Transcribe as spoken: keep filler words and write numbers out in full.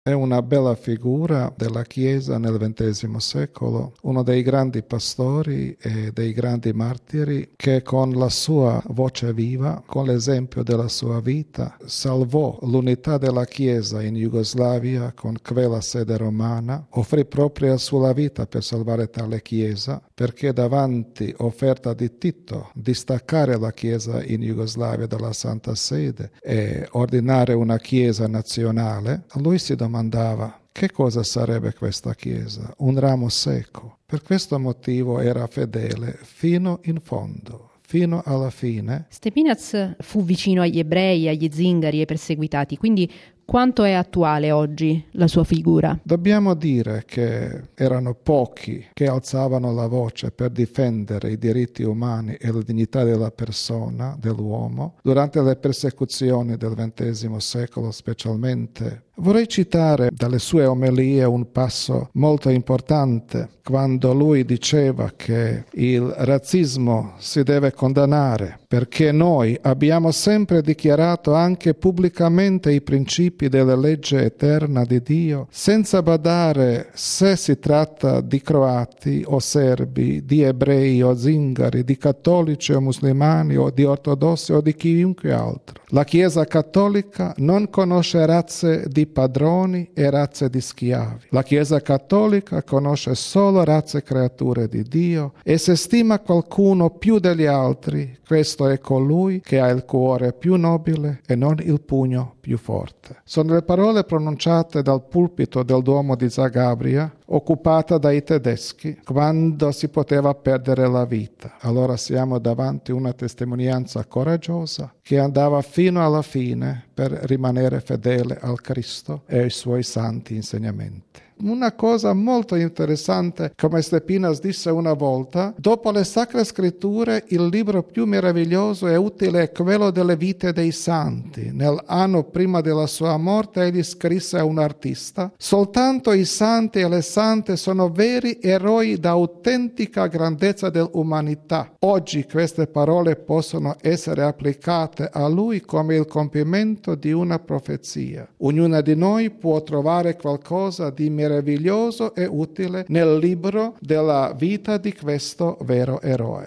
È una bella figura della Chiesa nel ventesimo secolo, uno dei grandi pastori e dei grandi martiri che con la sua voce viva, con l'esempio della sua vita, salvò l'unità della Chiesa in Jugoslavia con quella sede romana, offrì proprio la sua vita per salvare tale Chiesa, perché davanti offerta di Tito di staccare la Chiesa in Jugoslavia dalla Santa Sede e ordinare una Chiesa nazionale, lui si domandava che cosa sarebbe questa Chiesa? Un ramo secco. Per questo motivo era fedele fino in fondo, fino alla fine. Stepinac fu vicino agli ebrei, agli zingari, ai perseguitati, quindi quanto è attuale oggi la sua figura? Dobbiamo dire che erano pochi che alzavano la voce per difendere i diritti umani e la dignità della persona, dell'uomo, durante le persecuzioni del ventesimo secolo specialmente. Vorrei citare dalle sue omelie un passo molto importante, quando lui diceva che il razzismo si deve condannare, perché noi abbiamo sempre dichiarato anche pubblicamente i principi della legge eterna di Dio, senza badare se si tratta di croati o serbi, di ebrei o zingari, di cattolici o musulmani o di ortodossi o di chiunque altro. La Chiesa cattolica non conosce razze di padroni e razze di schiavi. La Chiesa cattolica conosce solo razze creature di Dio e se stima qualcuno più degli altri, questo è colui che ha il cuore più nobile e non il pugno più forte. Sono le parole pronunciate dal pulpito del Duomo di Zagabria, occupata dai tedeschi, quando si poteva perdere la vita. Allora siamo davanti a una testimonianza coraggiosa che andava fino alla fine per rimanere fedele al Cristo e ai suoi santi insegnamenti. Una cosa molto interessante, come Stepinac disse una volta, dopo le Sacre Scritture il libro più meraviglioso e utile è quello delle vite dei santi. Nell'anno prima della sua morte egli scrisse a un artista: soltanto i santi e le sante sono veri eroi da autentica grandezza dell'umanità. Oggi queste parole possono essere applicate a lui come il compimento di una profezia. Ognuna di noi può trovare qualcosa di meraviglioso meraviglioso e utile nel libro della vita di questo vero eroe.